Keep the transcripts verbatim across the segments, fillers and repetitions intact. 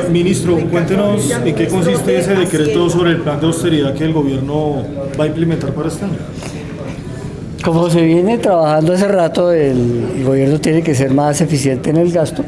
Ministro, cuéntenos en qué consiste ese decreto sobre el plan de austeridad que el gobierno va a implementar para este año. Como se viene trabajando hace rato, el, el gobierno tiene que ser más eficiente en el gasto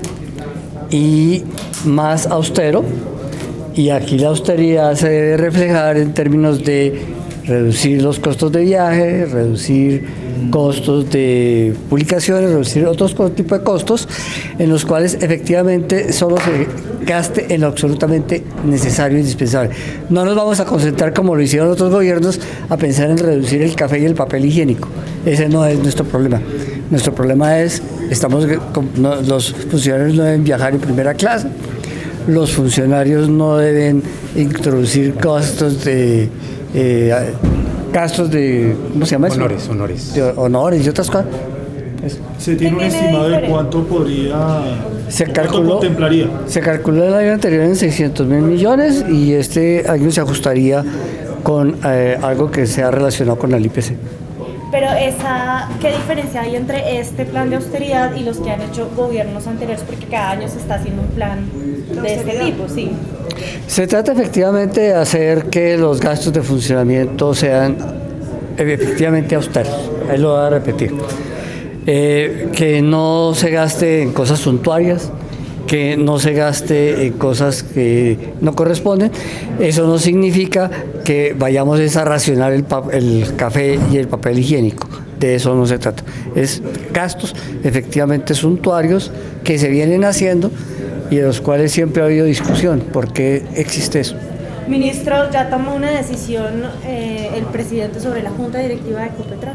y más austero, y aquí la austeridad se debe reflejar en términos de reducir los costos de viaje, reducir costos de publicaciones, reducir otros tipos de costos en los cuales efectivamente solo se gaste en lo absolutamente necesario e indispensable. No nos vamos a concentrar, como lo hicieron otros gobiernos, a pensar en reducir el café y el papel higiénico. Ese no es nuestro problema. Nuestro problema es, estamos, no, los funcionarios no deben viajar en primera clase, los funcionarios no deben introducir costos de eh, gastos de, ¿cómo se llama eso? Honores, honores. De honores y otras cosas. Eso. ¿Se tiene un estimado de cuánto podría, se cuánto calculó, contemplaría? Se calculó el año anterior en seiscientos mil millones y este año se ajustaría con eh, algo que sea relacionado con el I P C. Pero esa, ¿qué diferencia hay entre este plan de austeridad y los que han hecho gobiernos anteriores? Porque cada año se está haciendo un plan de este tipo, sí. Se trata efectivamente de hacer que los gastos de funcionamiento sean efectivamente austeros. Ahí lo voy a repetir. Eh, que no se gaste en cosas suntuarias, que no se gaste en cosas que no corresponden. Eso no significa que vayamos a racionar el, el café y el papel higiénico. De eso no se trata. Es gastos efectivamente suntuarios que se vienen haciendo y de los cuales siempre ha habido discusión. ¿Por qué existe eso? Ministro, ¿ya tomó una decisión eh, el presidente sobre la Junta Directiva de Ecopetrol?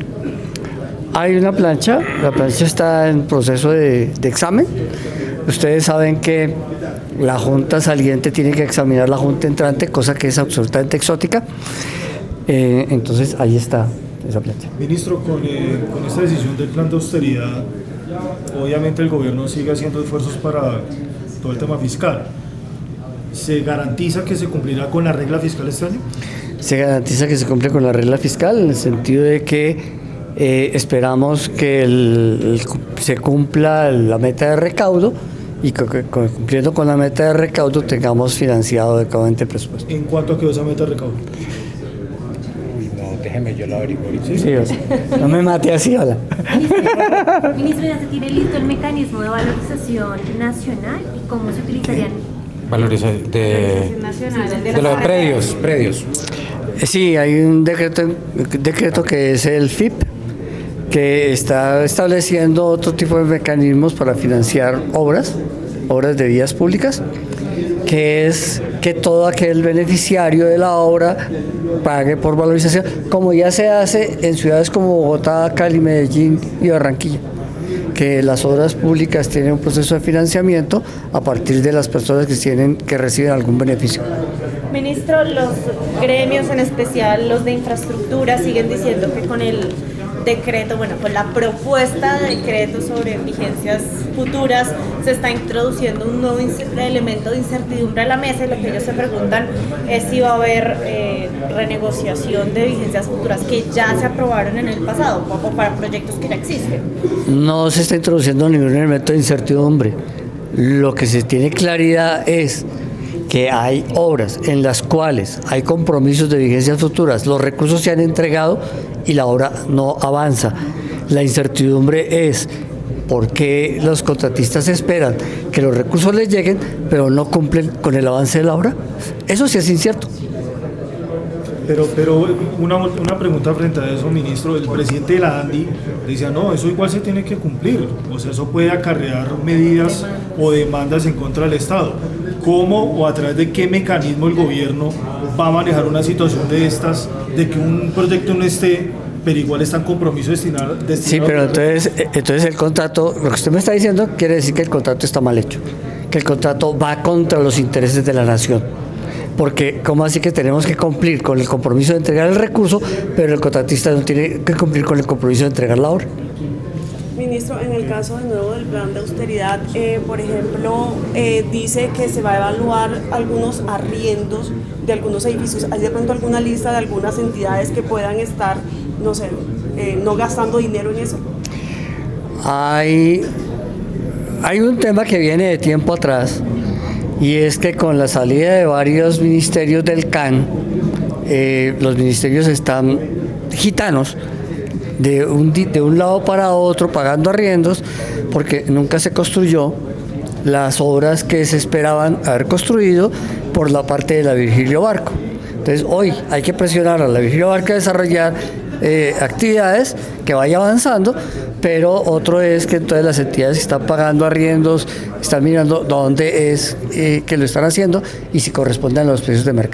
Hay una plancha, la plancha está en proceso de, de examen. Ustedes saben que la Junta saliente tiene que examinar la Junta entrante, cosa que es absolutamente exótica. Eh, entonces, ahí está esa plancha. Ministro, con, eh, con esta decisión del plan de austeridad, obviamente el gobierno sigue haciendo esfuerzos para todo el tema fiscal. ¿Se garantiza que se cumplirá con la regla fiscal este año? Se garantiza que se cumple con la regla fiscal en el sentido de que eh, esperamos que el, el, se cumpla la meta de recaudo y que, que, cumpliendo con la meta de recaudo tengamos financiado adecuadamente el presupuesto. ¿En cuánto quedó esa meta de recaudo? No, déjeme, yo lo averiguo. Sí, sí, o sea, no me mate así, hola. Ministro, ministro, ¿ya se tiene listo el mecanismo de valorización nacional y cómo se utilizarían? Valorización de, nacional, de, de los predios, predios. Sí, hay un decreto, decreto que es el F I P, que está estableciendo otro tipo de mecanismos para financiar obras, obras de vías públicas, que es que todo aquel beneficiario de la obra pague por valorización, como ya se hace en ciudades como Bogotá, Cali, Medellín y Barranquilla, que las obras públicas tienen un proceso de financiamiento a partir de las personas que tienen que reciben algún beneficio. Ministro, los gremios, en especial los de infraestructura, siguen diciendo que con el decreto, bueno, con la propuesta de decreto sobre vigencias futuras se está introduciendo un nuevo elemento de incertidumbre a la mesa, y lo que ellos se preguntan es si va a haber eh, renegociación de vigencias futuras que ya se aprobaron en el pasado o para proyectos que ya existen. No se está introduciendo ningún elemento de incertidumbre. Lo que se tiene claridad es que hay obras en las cuales hay compromisos de vigencias futuras, los recursos se han entregado y la obra no avanza. La incertidumbre es por qué los contratistas esperan que los recursos les lleguen, pero no cumplen con el avance de la obra. Eso sí es incierto. Pero, pero una, una pregunta frente a eso, ministro. El presidente de la ANDI decía, no, eso igual se tiene que cumplir. O sea, eso puede acarrear medidas o demandas en contra del Estado. ¿Cómo o a través de qué mecanismo el gobierno va a manejar una situación de estas, de que un proyecto no esté, pero igual está en compromiso destinado? Sí, pero entonces, entonces el contrato, lo que usted me está diciendo quiere decir que el contrato está mal hecho, que el contrato va contra los intereses de la nación. Porque, ¿cómo así que tenemos que cumplir con el compromiso de entregar el recurso, pero el contratista no tiene que cumplir con el compromiso de entregar la obra? Ministro, en el caso de nuevo del plan de austeridad, eh, por ejemplo, eh, dice que se va a evaluar algunos arriendos de algunos edificios. ¿Hay de pronto alguna lista de algunas entidades que puedan estar, no sé, eh, no gastando dinero en eso? Hay, hay un tema que viene de tiempo atrás, y es que con la salida de varios ministerios del C A N, eh, los ministerios están gitanos de un, de un lado para otro pagando arriendos porque nunca se construyó las obras que se esperaban haber construido por la parte de la Virgilio Barco. Entonces hoy hay que presionar a la Virgilio Barco a desarrollar eh, actividades que vaya avanzando, pero otro es que entonces las entidades están pagando arriendos, están mirando dónde es eh, que lo están haciendo y si corresponden a los precios de mercado.